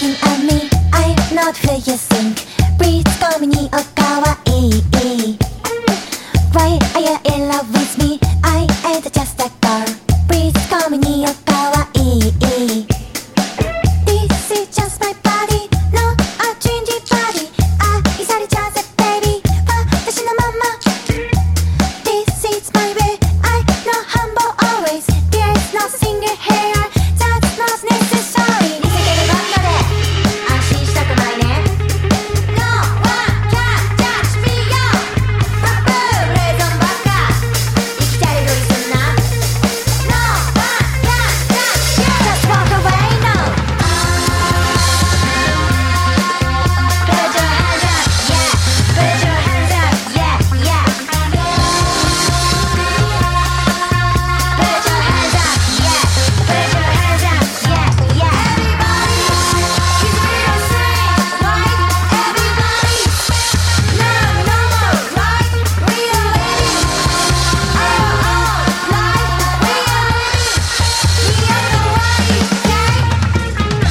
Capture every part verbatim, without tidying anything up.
looking at me, I'm not who you think. Please call me ni o kawaii. Why are you in love with me? I ain't just a girl. Please call me ni o kawaii. This is just my body, no, a trendy body. 아, 이 살이 자세, baby.私のまま. This is my way. I know humble always. There is no single hair. That's not necessary. 似せてるバンドで安心したくないね. No one can touch me, yo. Babu, レーゾンばっか生きたりどりすんな. No one can touch you. Just walk away, no. Put your hands up, yeah. Put your hands up, yeah, yeah. Put your hands up, yeah. Put your hands up, yeah, yeah. Everybody, keep it the same, right? Everybody, no, no more, right? We are living our own life. We are living the other way, okay?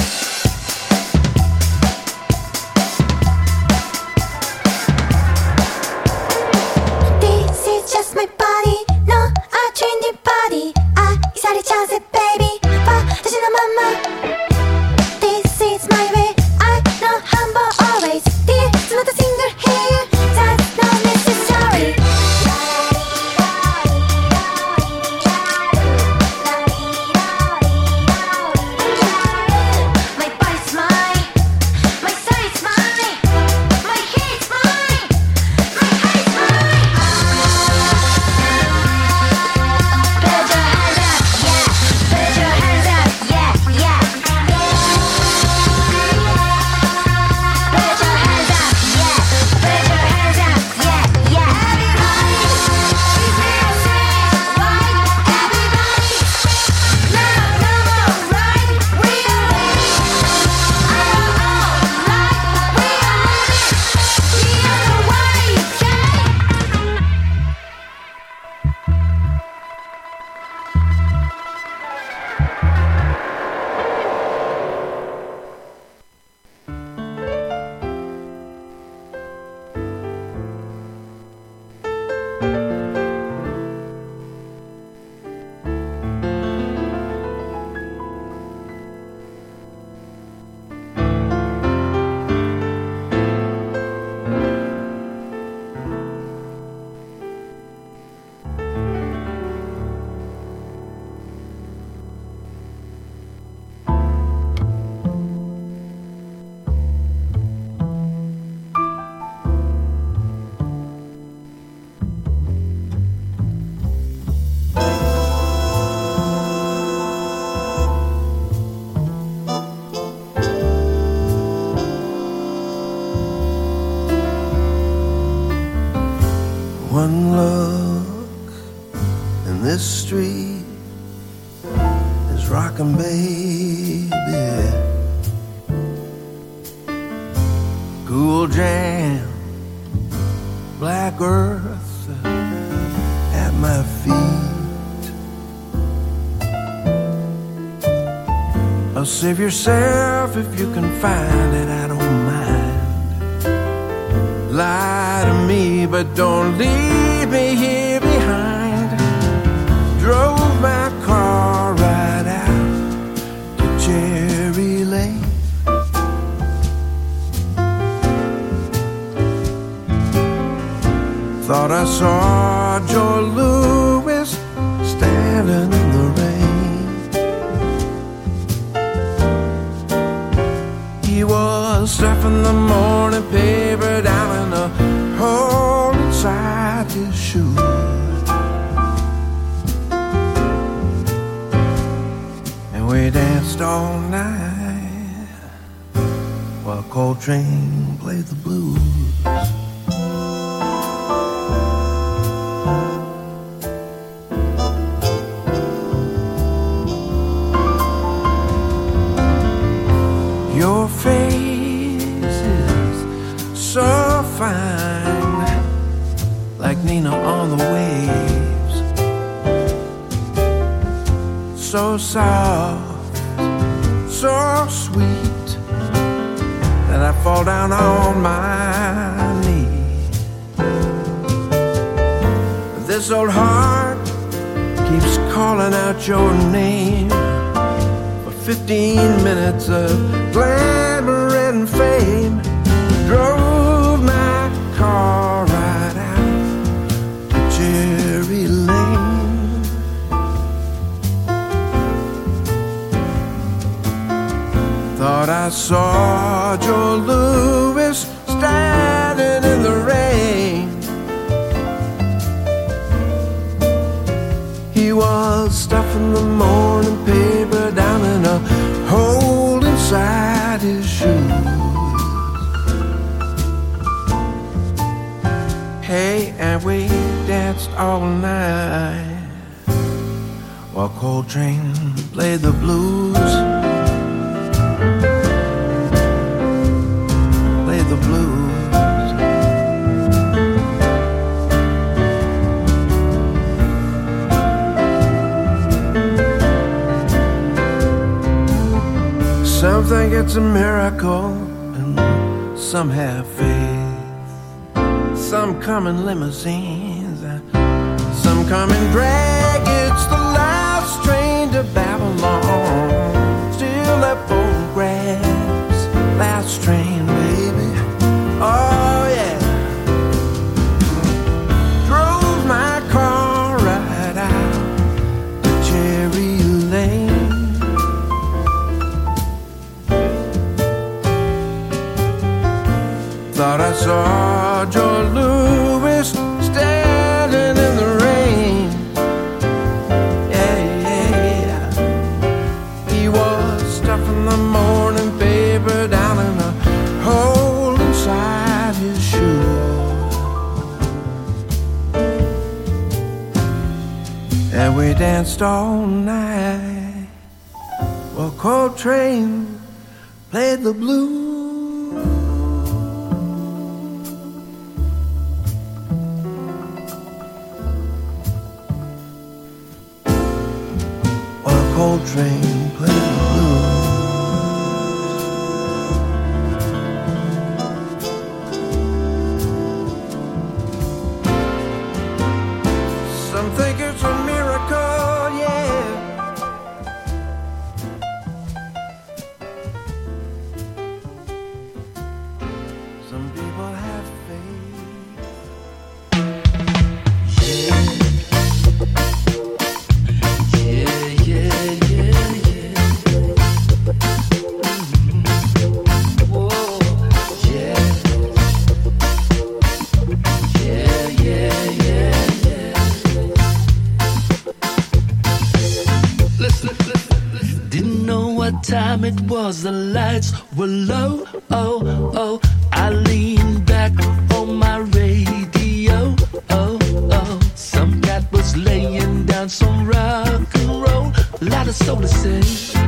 This is just my body, no, a trendy body. 아, 이 살이 자세, baby.私のまま. This is my way. I know humble always. There is not a single hair. That's not necessary. My body's mine. My side's mine. My hair's mine. My height's mine. Put your hands up, yeah. Put your hands up, yeah, yeah. Put your hands up, yeah. Put your hands up, yeah, yeah. Everybody, keep it the same, right? Everybody, no, no more, right? We are living our own life. We are living the other way, okay? One look in this street is rockin', baby. Cool jam, black earth at my feet. Oh, save yourself if you can find it, I don't mind. Lie to me, but don't leave me here behind. Drove my car right out to Cherry Lane. Thought I saw Joe Louis standing in the rain. He was stuffing the morning paper down in a hole inside his shoes. And we danced all night while Coltrane played the blues. Your face is so fine, like Nina on the waves. So soft, so sweet, fall down on my knees. This old heart keeps calling out your name for fifteen minutes of glamour and fame. Drove my car right out to Cherry Lane. Thought I saw Joe Louis standing in the rain. He was stuffing the morning paper down in a hole inside his shoes. Hey, and we danced all night while Coltrane played the blues. Played the blues. Some think it's a miracle, and some have faith. Some come in limousines, and some come in drag. It's the last train to Babylon. Still that photographs, last train, baby. Oh yeah. Drove my car right out to Cherry Lane. Thought I saw Joe Louis standing in the rain. Yeah, yeah, yeah. He was stuffing the morning paper down in a hole inside his shoe. And we danced all night while Coltrane played the blues. Coltrane played the blues. Some think it's a miracle, yeah. Some people have faith. Yeah. Time it was, the lights were low. Oh, oh, I leaned back on my radio. Oh, oh, some cat was laying down some rock and roll. A lot of soul to say.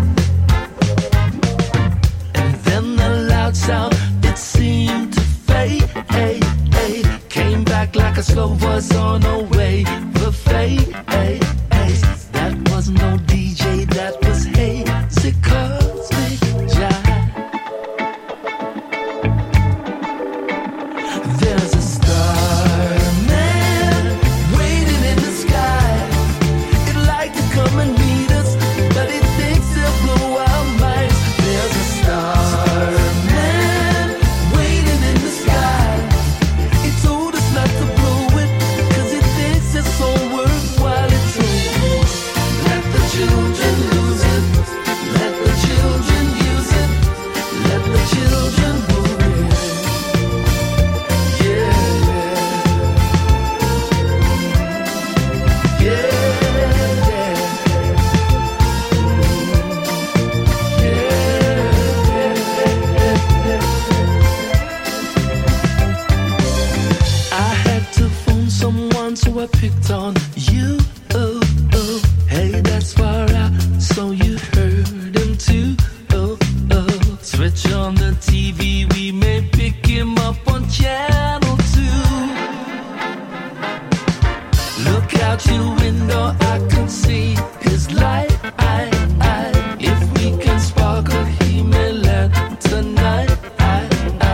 And then the loud sound, it seemed to fade. Hey, hey, came back like a slow voice on a wave of fade. Hey, hey, that was no D J, that was hazy cosmic jive. There's a starman waiting in the sky. It'd like to come and meet us, but it thinks it'll blow our minds. There's a starman waiting in the sky. It told us not to blow it, cause it thinks it's so worthwhile. It's over. Let the children lose it. Let the children use it. Let the children move it. Yeah, yeah, yeah, yeah. I had to phone someone, so I picked on you. Oh, oh. Hey, that's far out, so you heard him too. Oh, oh. Switch on the T V, we may pick him up on channel two. Look out your window, I can see his light. I, I, if we can sparkle, he may land tonight. I, I,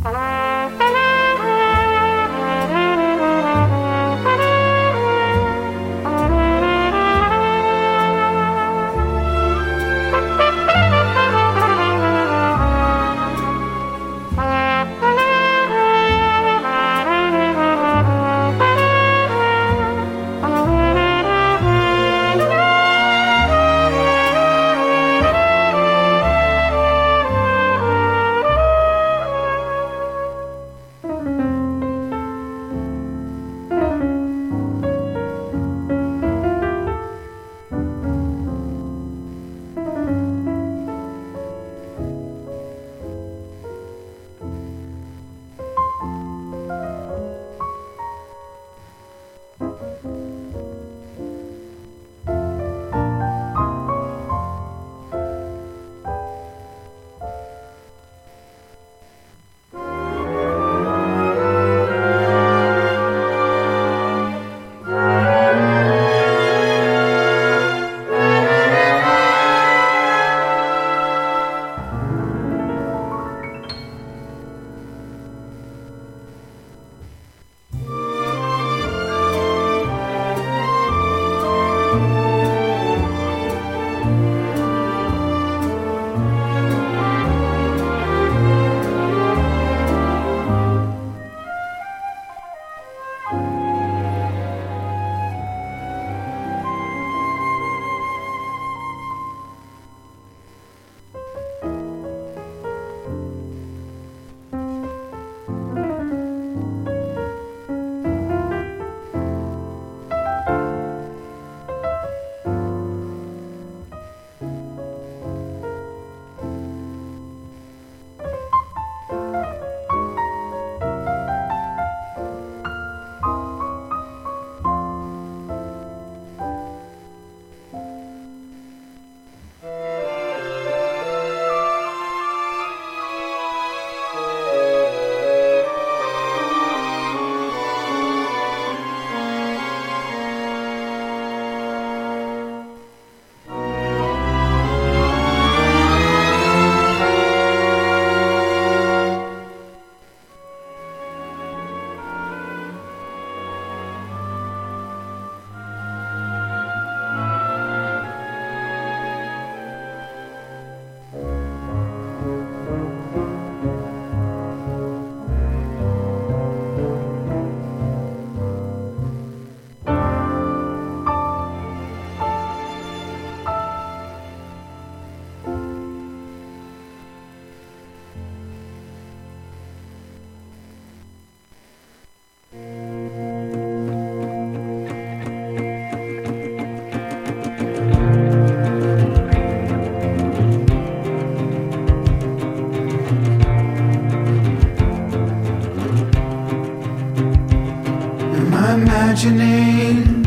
imagining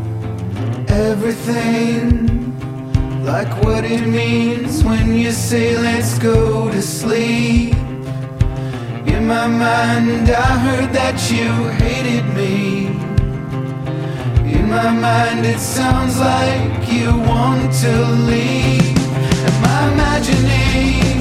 everything, like what it means when you say let's go to sleep. In my mind I heard that you hated me. In my mind it sounds like you want to leave. Am I imagining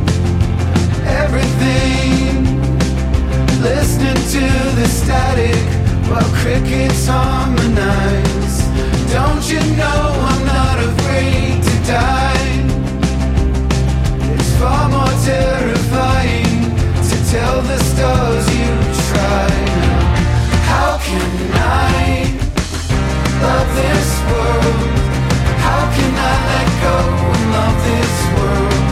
everything, listening to the static while crickets harmonize? Don't you know I'm not afraid to die? It's far more terrifying to tell the stars you tried. How can I love this world? How can I let go and love this world?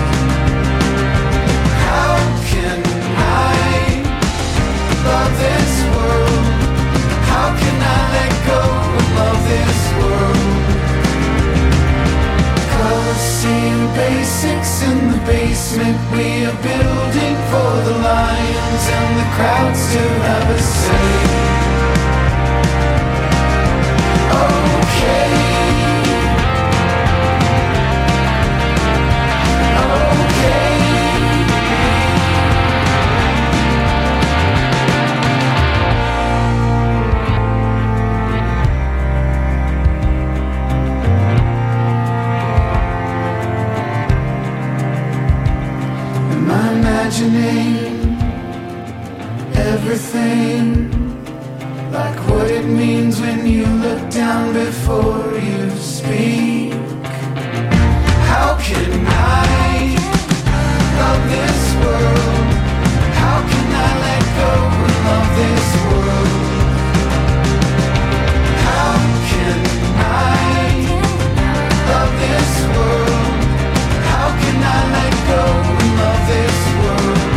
How can I love this world? How can I let go and love this world? Colors seeing basics in the basement. We are building for the lions and the crowds to have a say. Okay. Imagining everything, like what it means when you look down before you speak. How can I love this world? How can I let go and love this world? How can I love this world? How can I let go and love this world?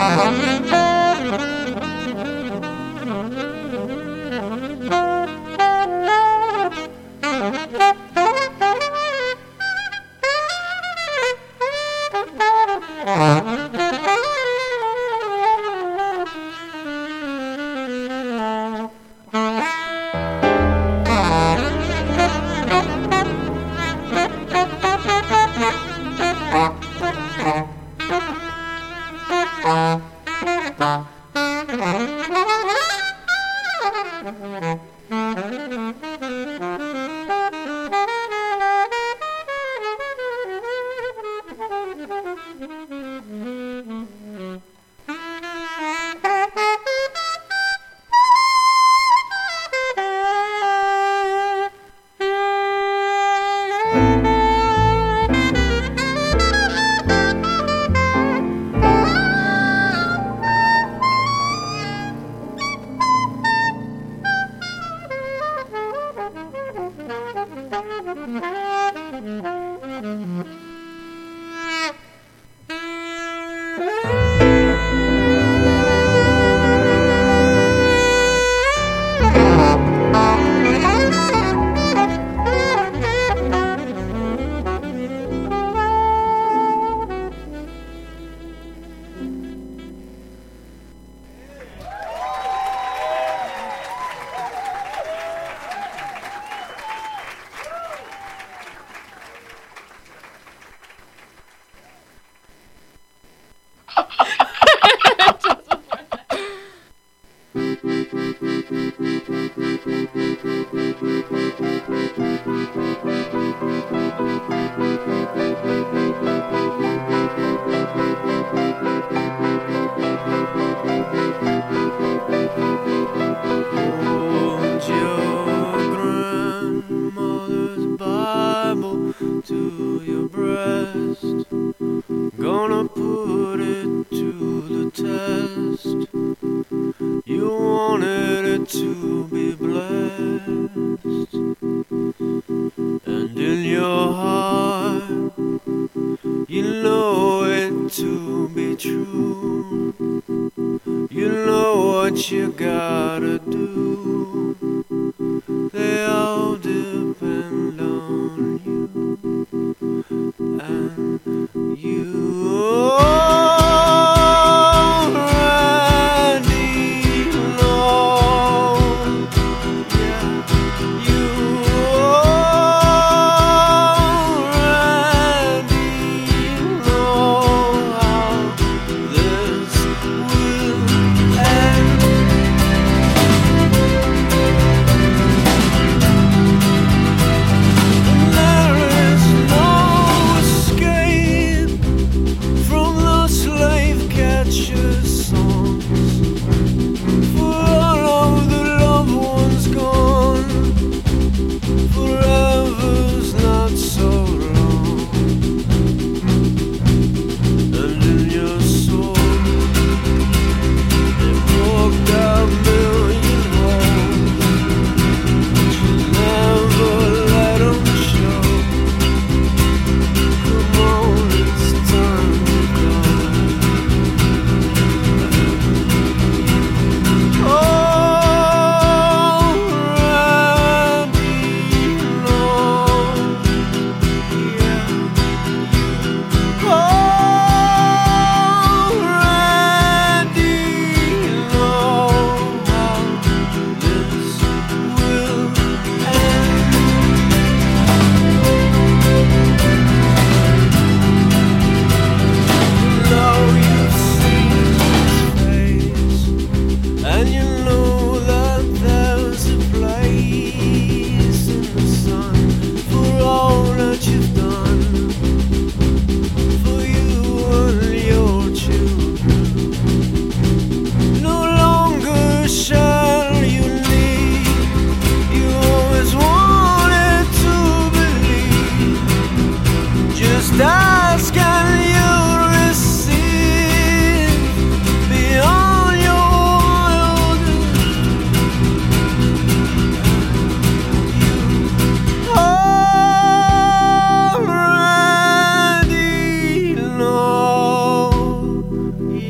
Slave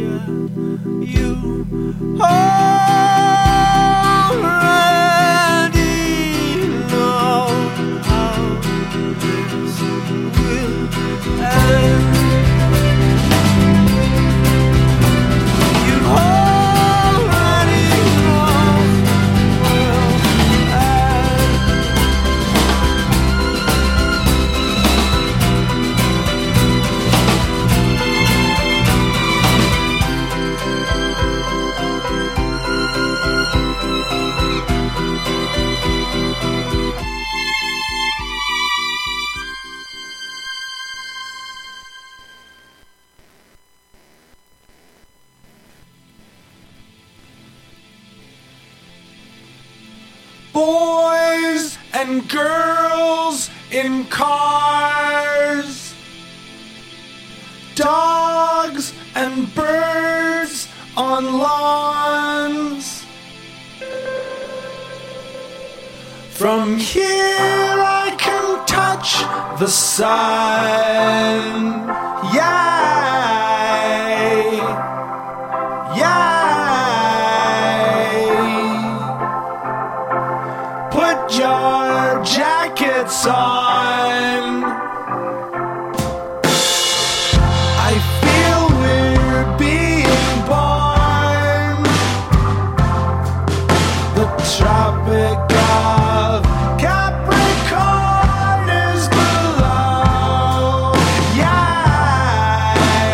You already know how this will end. You already know will end. Boys and girls in cars, dogs and birds on lawns. From here I can touch the sun. Yay! Yay! Put your jackets on. I feel we're being born. The Tropic of Capricorn is below. Yay!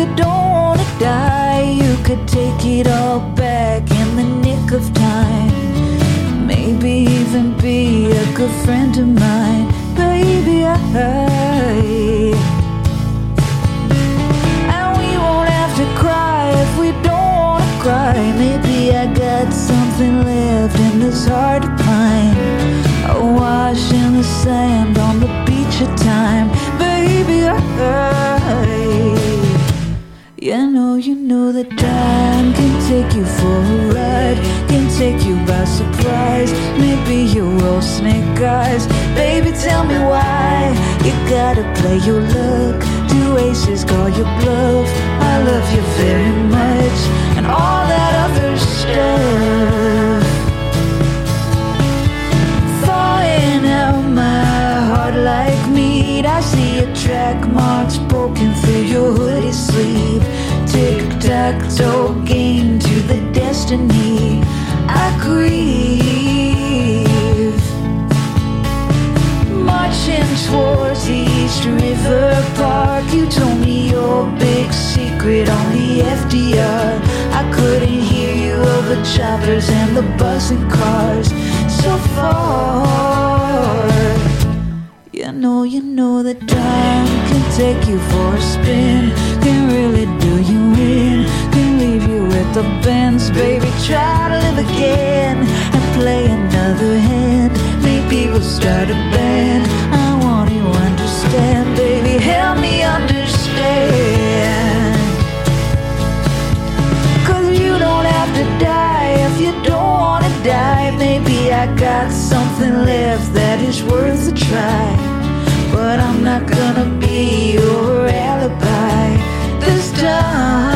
you don't wanna die, you could take it all back in the nick of time. Maybe even be a good friend of mine, baby. I And we won't have to cry if we don't wanna cry. Maybe I got something left in this heart of pine, awash in the sand on the beach of time, baby. I You know, you know that time can take you for a ride, can take you by surprise. Maybe you're all snake eyes, baby, tell me why you gotta play your luck. Two aces call your bluff. I love you very much, and all that other stuff. Thawing out my heart like meat. I see your track marks poking through your hoodie sleeve. Tic-tac-toe game to the destiny I grieve. Marching towards the East River Park, you told me your big secret on the F D R. I couldn't hear you over choppers and the buzzing cars so far. You know, you know that time can take you for a spin, can really do you in, can leave you with the bends. Baby, try to live again and play another hand. Maybe we'll start a band. I want you to understand, baby, help me understand. Cause you don't have to die if you don't wanna die. Maybe I got something left that is worth a try, but I'm not gonna be your alibi this time.